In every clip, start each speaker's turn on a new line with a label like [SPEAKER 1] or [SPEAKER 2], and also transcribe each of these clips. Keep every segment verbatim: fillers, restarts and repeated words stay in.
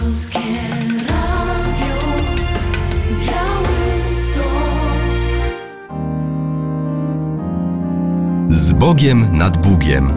[SPEAKER 1] Polskie Radio Białystok.
[SPEAKER 2] Z Bogiem nad Bugiem.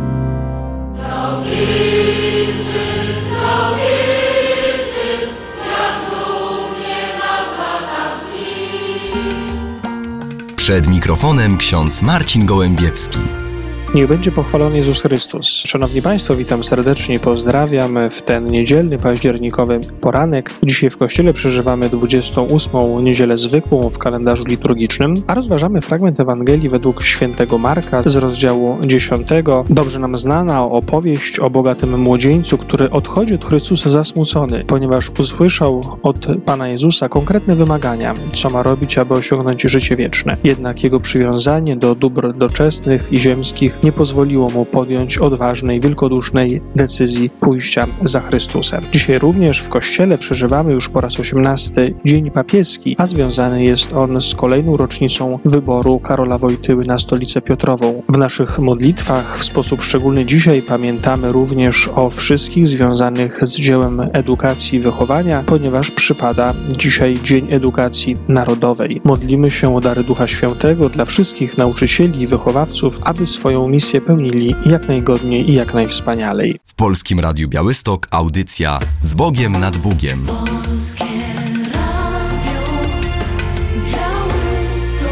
[SPEAKER 2] Przed mikrofonem ksiądz Marcin Gołębiewski.
[SPEAKER 3] Niech będzie pochwalony Jezus Chrystus. Szanowni Państwo, witam serdecznie i pozdrawiam w ten niedzielny, październikowy poranek. Dzisiaj w Kościele przeżywamy dwudziestą ósmą niedzielę zwykłą w kalendarzu liturgicznym, a rozważamy fragment Ewangelii według świętego Marka z rozdziału dziesiątego. Dobrze nam znana opowieść o bogatym młodzieńcu, który odchodzi od Chrystusa zasmucony, ponieważ usłyszał od Pana Jezusa konkretne wymagania, co ma robić, aby osiągnąć życie wieczne. Jednak jego przywiązanie do dóbr doczesnych i ziemskich nie pozwoliło mu podjąć odważnej, wielkodusznej decyzji pójścia za Chrystusem. Dzisiaj również w Kościele przeżywamy już po raz osiemnasty Dzień Papieski, a związany jest on z kolejną rocznicą wyboru Karola Wojtyły na Stolicę Piotrową. W naszych modlitwach w sposób szczególny dzisiaj pamiętamy również o wszystkich związanych z dziełem edukacji i wychowania, ponieważ przypada dzisiaj Dzień Edukacji Narodowej. Modlimy się o dary Ducha Świętego dla wszystkich nauczycieli i wychowawców, aby swoją misję pełnili jak najgodniej i jak najwspanialej.
[SPEAKER 2] W Polskim Radiu Białystok audycja Z Bogiem nad Bugiem.
[SPEAKER 1] Polskie Radio Białystok.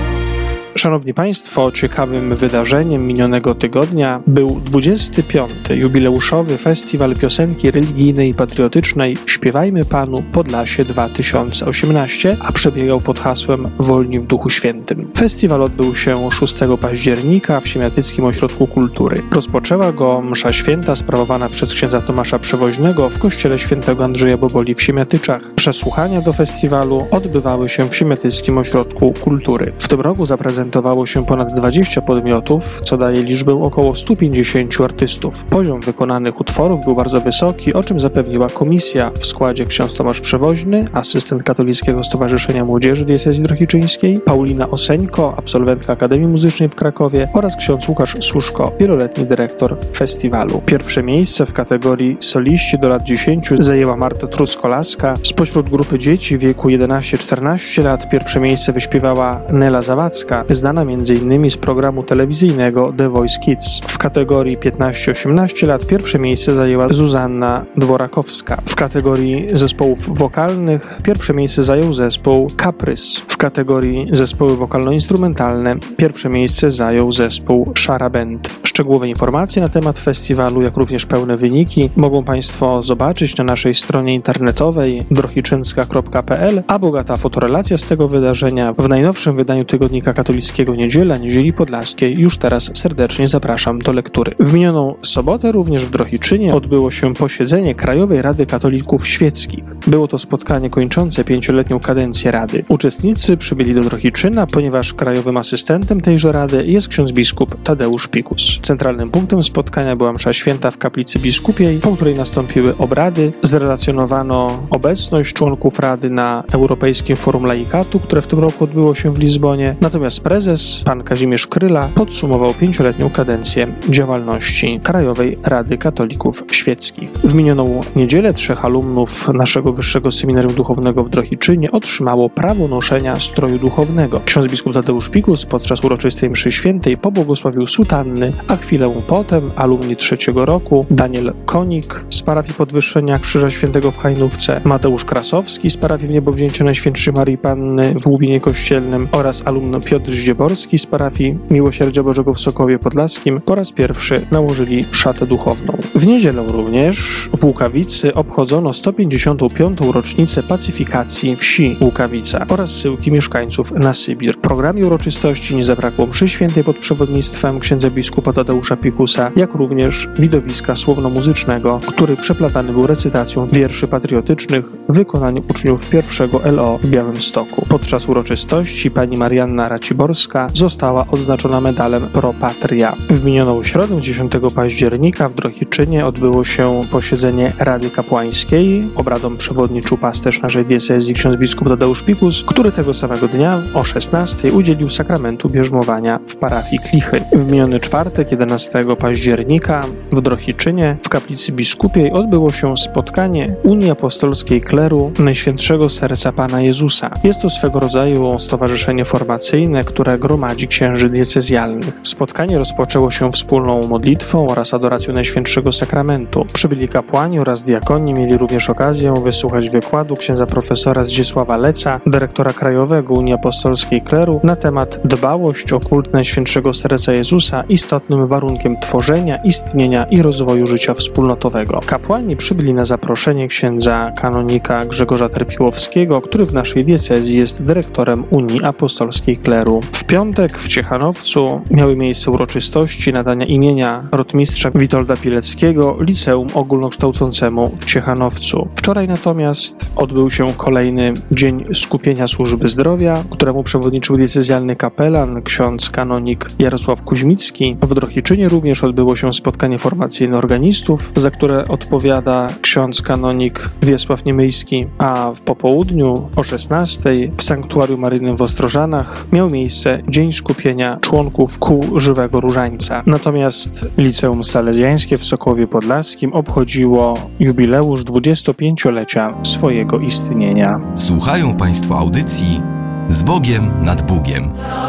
[SPEAKER 3] Szanowni Państwo, ciekawym wydarzeniem minionego tygodnia był dwudziesty piąty jubileuszowy Festiwal Piosenki Religijnej i Patriotycznej Śpiewajmy Panu Podlasie dwa tysiące osiemnaście, a przebiegał pod hasłem Wolni w Duchu Świętym. Festiwal odbył się szóstego października w Siemiatyckim Ośrodku Kultury. Rozpoczęła go msza święta sprawowana przez księdza Tomasza Przewoźnego w kościele świętego Andrzeja Boboli w Siemiatyczach. Przesłuchania do festiwalu odbywały się w Siemiatyckim Ośrodku Kultury. W tym roku zaprezentowało się ponad dwadzieścia podmiotów, co daje liczbę około stu pięćdziesięciu artystów. Poziom wykonanych utworów był bardzo wysoki, o czym zapewniła komisja w składzie ksiądz Tomasz Przewoźny, asystent Katolickiego Stowarzyszenia Młodzieży Diecezji Drohiczyńskiej, Paulina Oseńko, absolwentka Akademii Muzycznej w Krakowie oraz ksiądz Łukasz Suszko, wieloletni dyrektor festiwalu. Pierwsze miejsce w kategorii soliści do lat dziesięciu zajęła Marta Truskolaska. Spośród grupy dzieci w wieku jedenaście czternaście lat pierwsze miejsce wyśpiewała Nela Zawadzka, znana między innymi z programu telewizyjnego The Voice Kids. W kategorii piętnaście osiemnaście lat pierwsze miejsce zajęła Zuzanna Dworakowska. W kategorii zespołów wokalnych pierwsze miejsce zajął zespół Kaprys. W kategorii zespoły wokalno-instrumentalne pierwsze miejsce zajął zespół Szara Band. Szczegółowe informacje na temat festiwalu, jak również pełne wyniki mogą Państwo zobaczyć na naszej stronie internetowej drohiczynska kropka pe el, a bogata fotorelacja z tego wydarzenia w najnowszym wydaniu tygodnika katolickiego Niedziela, Niedzieli Podlaskiej. Już teraz serdecznie zapraszam do lektury. W minioną sobotę również w Drohiczynie odbyło się posiedzenie Krajowej Rady Katolików Świeckich. Było to spotkanie kończące pięcioletnią kadencję Rady. Uczestnicy przybyli do Drohiczyna, ponieważ krajowym asystentem tejże Rady jest ksiądz biskup Tadeusz Pikus. Centralnym punktem spotkania była msza święta w kaplicy biskupiej, po której nastąpiły obrady. Zrelacjonowano obecność członków Rady na Europejskim Forum Laikatu, które w tym roku odbyło się w Lizbonie. Natomiast prezes, pan Kazimierz Kryla, podsumował pięcioletnią kadencję działalności Krajowej Rady Katolików Świeckich. W minioną niedzielę trzech alumnów naszego Wyższego Seminarium Duchownego w Drohiczynie otrzymało prawo noszenia stroju duchownego. Ksiądz biskup Tadeusz Pikus podczas uroczystej mszy świętej pobłogosławił sutanny, a chwilę potem alumni trzeciego roku Daniel Konik z parafii Podwyższenia Krzyża Świętego w Hajnówce, Mateusz Krasowski z parafii w Niebowzięciu Najświętszej Maryi Panny w Łubinie Kościelnym oraz alumno Piotr Zdzieborski z parafii Miłosierdzia Bożego w Sokowie Podlaskim po raz pierwszy nałożyli szatę duchowną. W niedzielę również w Łukawicy obchodzono sto pięćdziesiątą piątą rocznicę pacyfikacji wsi Łukawica oraz zsyłki mieszkańców na Sybir. W programie uroczystości nie zabrakło mszy świętej pod przewodnictwem księdza biskupa Tadeusza Pikusa, jak również widowiska słowno-muzycznego, który przeplatany był recytacją wierszy patriotycznych w wykonaniu uczniów pierwszego L O w Białymstoku. Podczas uroczystości pani Marianna Raciborska została odznaczona medalem Pro Patria. W minioną środę dziesiątego października w Drohiczynie odbyło się posiedzenie Rady Kapłańskiej. Obradom przewodniczył pasterz naszej diecezji ksiądz biskup Tadeusz Pikus, który tego samego dnia o szesnastej udzielił sakramentu bierzmowania w parafii Klichy. W miniony czwartek czwartek, jedenastego października w Drohiczynie w kaplicy biskupiej odbyło się spotkanie Unii Apostolskiej Kleru Najświętszego Serca Pana Jezusa. Jest to swego rodzaju stowarzyszenie formacyjne, które gromadzi księży diecezjalnych. Spotkanie rozpoczęło się wspólną modlitwą oraz adoracją Najświętszego Sakramentu. Przybyli kapłani oraz diakoni mieli również okazję wysłuchać wykładu księdza profesora Zdzisława Leca, dyrektora krajowego Unii Apostolskiej Kleru, na temat dbałość o kult Najświętszego Serca Jezusa istotnym warunkiem tworzenia, istnienia i rozwoju życia wspólnotowego. Kapłani przybyli na zaproszenie księdza kanonika Grzegorza Terpiłowskiego, który w naszej diecezji jest dyrektorem Unii Apostolskiej Kleru. W piątek w Ciechanowcu miały miejsce uroczystości nadania imienia rotmistrza Witolda Pileckiego Liceum Ogólnokształcącemu w Ciechanowcu. Wczoraj natomiast odbył się kolejny Dzień Skupienia Służby Zdrowia, któremu przewodniczył diecezjalny kapelan ksiądz kanonik Jarosław Kuźmicki. W Drohiczynie również odbyło się spotkanie formacyjne organistów, za które odpowiada ksiądz kanonik Wiesław Niemyjski, a w popołudniu o szesnastej w Sanktuarium Maryjnym w Ostrożanach miał miejsce Dzień Skupienia członków Kół Żywego Różańca. Natomiast Liceum Salezjańskie w Sokołowie Podlaskim obchodziło jubileusz dwudziestopięciolecia swojego istnienia.
[SPEAKER 2] Słuchają Państwo audycji Z Bogiem nad Bugiem.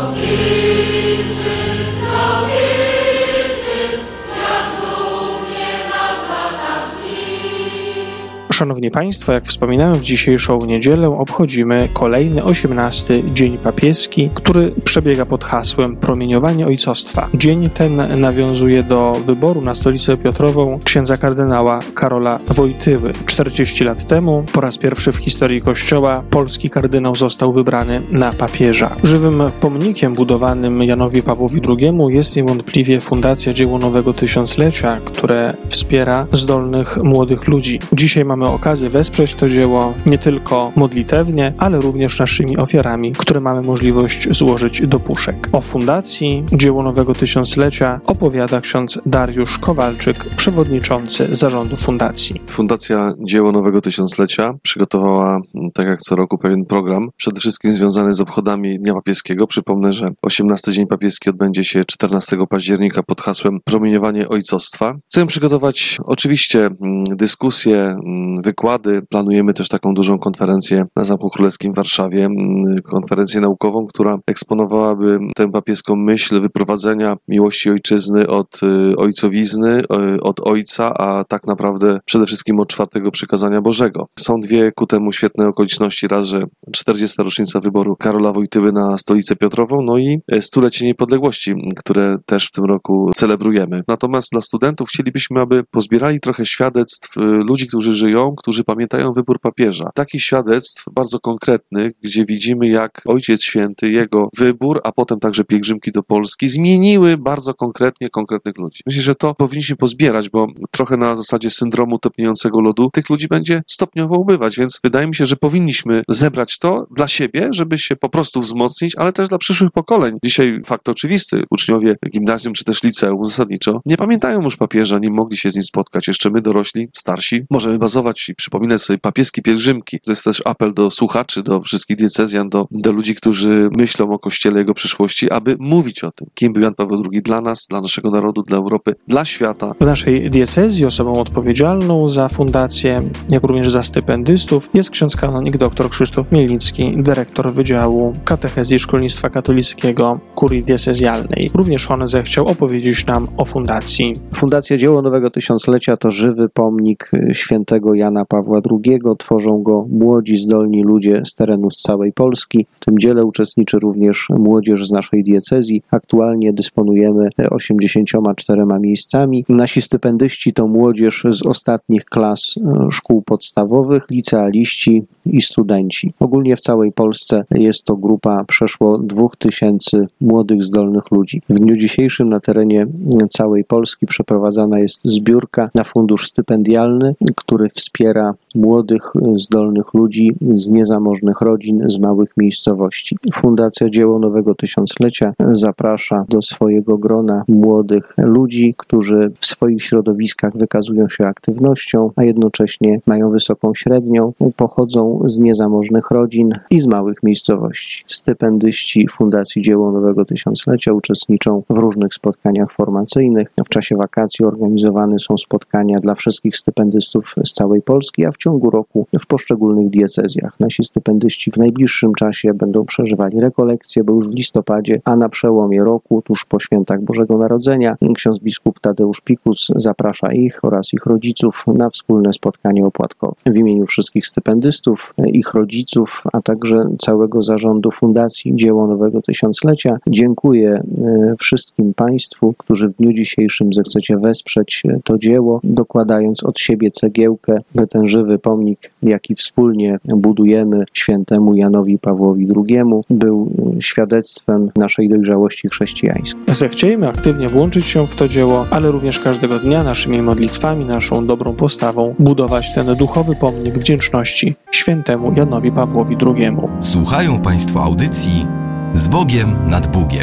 [SPEAKER 3] Szanowni Państwo, jak wspominałem, w dzisiejszą niedzielę obchodzimy kolejny osiemnasty Dzień Papieski, który przebiega pod hasłem Promieniowanie Ojcostwa. Dzień ten nawiązuje do wyboru na Stolicę Piotrową księdza kardynała Karola Wojtyły. czterdzieści lat temu, po raz pierwszy w historii Kościoła, polski kardynał został wybrany na papieża. Żywym pomnikiem budowanym Janowi Pawłowi drugiemu jest niewątpliwie Fundacja Dzieło Nowego Tysiąclecia, które wspiera zdolnych młodych ludzi. Dzisiaj mamy okazję wesprzeć to dzieło nie tylko modlitewnie, ale również naszymi ofiarami, które mamy możliwość złożyć do puszek. O Fundacji Dzieło Nowego Tysiąclecia opowiada ksiądz Dariusz Kowalczyk, przewodniczący zarządu fundacji.
[SPEAKER 4] Fundacja Dzieło Nowego Tysiąclecia przygotowała, tak jak co roku, pewien program, przede wszystkim związany z obchodami Dnia Papieskiego. Przypomnę, że osiemnasty Dzień Papieski odbędzie się czternastego października pod hasłem Promieniowanie Ojcostwa. Chcemy przygotować oczywiście dyskusje, wykłady. Planujemy też taką dużą konferencję na Zamku Królewskim w Warszawie, konferencję naukową, która eksponowałaby tę papieską myśl wyprowadzenia miłości ojczyzny od ojcowizny, od ojca, a tak naprawdę przede wszystkim od czwartego przykazania Bożego. Są dwie ku temu świetne okoliczności. Raz, że czterdziesta rocznica wyboru Karola Wojtyły na Stolicę Piotrową, no i stulecie niepodległości, które też w tym roku celebrujemy. Natomiast dla studentów chcielibyśmy, aby pozbierali trochę świadectw ludzi, którzy żyją, którzy pamiętają wybór papieża. Takich świadectw bardzo konkretnych, gdzie widzimy, jak Ojciec Święty, jego wybór, a potem także pielgrzymki do Polski zmieniły bardzo konkretnie konkretnych ludzi. Myślę, że to powinniśmy pozbierać, bo trochę na zasadzie syndromu topniejącego lodu tych ludzi będzie stopniowo ubywać, więc wydaje mi się, że powinniśmy zebrać to dla siebie, żeby się po prostu wzmocnić, ale też dla przyszłych pokoleń. Dzisiaj fakt oczywisty, uczniowie gimnazjum czy też liceum zasadniczo nie pamiętają już papieża, nie mogli się z nim spotkać. Jeszcze my, dorośli, starsi, możemy bazować i przypominać sobie papieskie pielgrzymki. To jest też apel do słuchaczy, do wszystkich diecezjan, do, do ludzi, którzy myślą o Kościele, jego przyszłości, aby mówić o tym, kim był Jan Paweł drugi dla nas, dla naszego narodu, dla Europy, dla świata.
[SPEAKER 3] W naszej diecezji osobą odpowiedzialną za fundację, jak również za stypendystów, jest ksiądz kanonik dr Krzysztof Mielnicki, dyrektor Wydziału Katechezji Szkolnictwa Katolickiego Kurii Diecezjalnej. Również on zechciał opowiedzieć nam o fundacji.
[SPEAKER 5] Fundacja Dzieło Nowego Tysiąclecia to żywy pomnik świętego Jana Pawła drugiego. Tworzą go młodzi, zdolni ludzie z terenu z całej Polski. W tym dziele uczestniczy również młodzież z naszej diecezji. Aktualnie dysponujemy osiemdziesięcioma czterema miejscami. Nasi stypendyści to młodzież z ostatnich klas szkół podstawowych, licealiści i studenci. Ogólnie w całej Polsce jest to grupa przeszło dwóch tysięcy młodych, zdolnych ludzi. W dniu dzisiejszym na terenie całej Polski przeprowadzana jest zbiórka na fundusz stypendialny, który wspiera wspiera młodych, zdolnych ludzi z niezamożnych rodzin, z małych miejscowości. Fundacja Dzieło Nowego Tysiąclecia zaprasza do swojego grona młodych ludzi, którzy w swoich środowiskach wykazują się aktywnością, a jednocześnie mają wysoką średnią, pochodzą z niezamożnych rodzin i z małych miejscowości. Stypendyści Fundacji Dzieło Nowego Tysiąclecia uczestniczą w różnych spotkaniach formacyjnych. W czasie wakacji organizowane są spotkania dla wszystkich stypendystów z całej Polski, a w ciągu roku w poszczególnych diecezjach. Nasi stypendyści w najbliższym czasie będą przeżywali rekolekcje, bo już w listopadzie, a na przełomie roku, tuż po świętach Bożego Narodzenia, ksiądz biskup Tadeusz Pikus zaprasza ich oraz ich rodziców na wspólne spotkanie opłatkowe. W imieniu wszystkich stypendystów, ich rodziców, a także całego zarządu Fundacji Dzieło Nowego Tysiąclecia dziękuję wszystkim Państwu, którzy w dniu dzisiejszym zechcecie wesprzeć to dzieło, dokładając od siebie cegiełkę, by ten żywy pomnik, jaki wspólnie budujemy świętemu Janowi Pawłowi drugiemu, był świadectwem naszej dojrzałości chrześcijańskiej.
[SPEAKER 3] Zechciejmy aktywnie włączyć się w to dzieło, ale również każdego dnia naszymi modlitwami, naszą dobrą postawą budować ten duchowy pomnik wdzięczności świętemu Janowi Pawłowi drugiemu.
[SPEAKER 2] Słuchają Państwo audycji Z Bogiem nad Bugiem.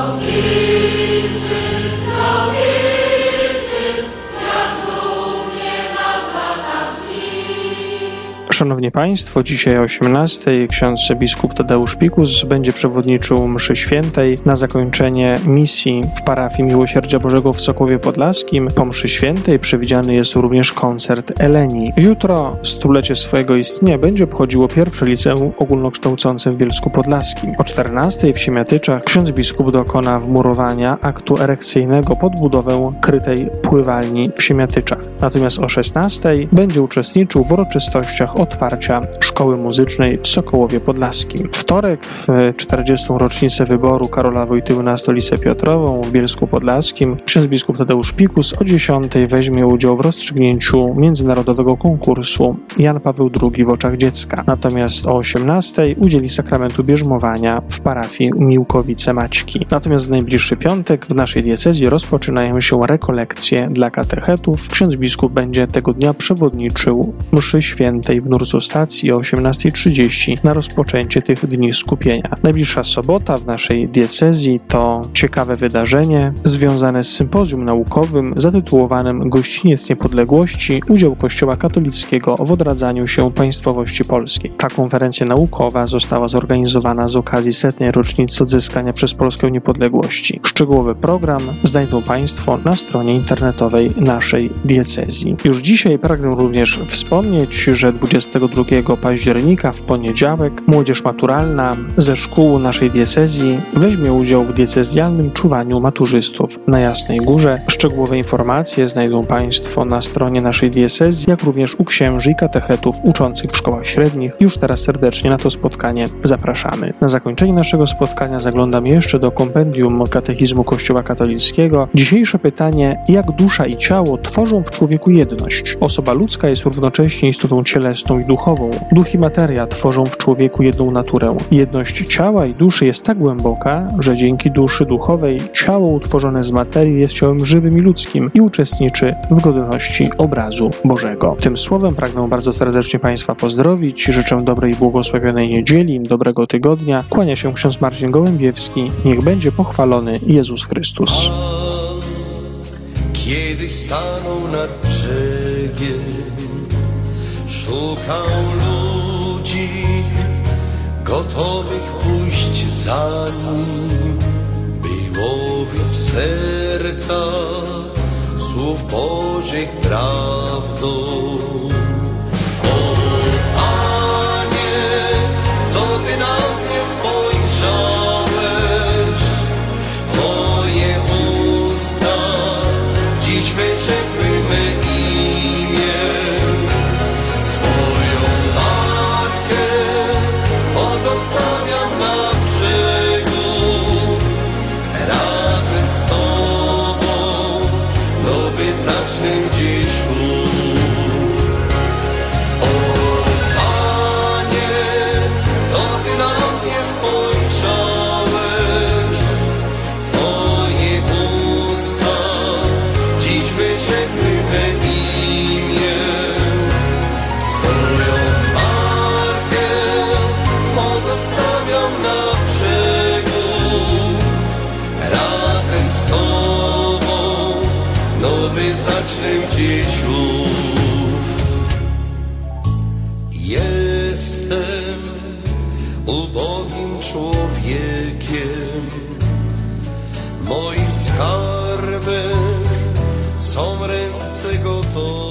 [SPEAKER 3] Szanowni Państwo, dzisiaj o osiemnastej ksiądz biskup Tadeusz Pikus będzie przewodniczył mszy świętej na zakończenie misji w parafii Miłosierdzia Bożego w Sokołowie Podlaskim. Po mszy świętej przewidziany jest również koncert Elenii. Jutro, stulecie swojego istnienia, będzie obchodziło pierwsze liceum ogólnokształcące w Bielsku Podlaskim. O czternastej w Siemiatyczach ksiądz biskup dokona wmurowania aktu erekcyjnego pod budowę krytej pływalni w Siemiatyczach. Natomiast o szesnastej będzie uczestniczył w uroczystościach otwarcia szkoły muzycznej w Sokołowie Podlaskim. Wtorek w czterdziestą rocznicę wyboru Karola Wojtyły na stolicę Piotrową w Bielsku Podlaskim ksiądz biskup Tadeusz Pikus o dziesiątej weźmie udział w rozstrzygnięciu międzynarodowego konkursu Jan Paweł drugi w oczach dziecka. Natomiast o osiemnastej udzieli sakramentu bierzmowania w parafii Miłkowice Maćki. Natomiast w najbliższy piątek w naszej diecezji rozpoczynają się rekolekcje dla katechetów. Ksiądz biskup będzie tego dnia przewodniczył mszy świętej w Nurcu Stacji o osiemnastej trzydzieści na rozpoczęcie tych dni skupienia. Najbliższa sobota w naszej diecezji to ciekawe wydarzenie związane z sympozjum naukowym zatytułowanym Gościniec Niepodległości, udział Kościoła katolickiego w odradzaniu się państwowości polskiej. Ta konferencja naukowa została zorganizowana z okazji setnej rocznicy odzyskania przez Polskę niepodległości. Szczegółowy program znajdą Państwo na stronie internetowej naszej diecezji. Już dzisiaj pragnę również wspomnieć, że dwudziestego drugiego października w poniedziałek młodzież maturalna ze szkół naszej diecezji weźmie udział w diecezjalnym czuwaniu maturzystów na Jasnej Górze. Szczegółowe informacje znajdą Państwo na stronie naszej diecezji, jak również u księży i katechetów uczących w szkołach średnich. Już teraz serdecznie na to spotkanie zapraszamy. Na zakończenie naszego spotkania zaglądam jeszcze do kompendium katechizmu Kościoła katolickiego. Dzisiejsze pytanie: jak dusza i ciało tworzą w człowieku jedność? Osoba ludzka jest równocześnie istotą cielesną i duchową. Duch i materia tworzą w człowieku jedną naturę. Jedność ciała i duszy jest tak głęboka, że dzięki duszy duchowej ciało utworzone z materii jest ciałem żywym i ludzkim i uczestniczy w godności obrazu Bożego. Tym słowem pragnę bardzo serdecznie Państwa pozdrowić. Życzę dobrej i błogosławionej niedzieli, dobrego tygodnia. Kłania się ksiądz Marcin Gołębiewski. Niech będzie pochwalony Jezus Chrystus.
[SPEAKER 6] Kiedyś stanął nad brzegiem, szukał ludzi gotowych pójść za nim, by łowić serca słów Bożych prawdą. O Panie, to Ty na mnie spojrzałeś, Twoje usta dziś wyrzekły me imię. Swoją matkę pozostawiam na brzegu, razem z Tobą nowy zacznę dziś mój. wiecznym dzieciów. Jestem ubogim człowiekiem, moim skarbem są ręce gotowe.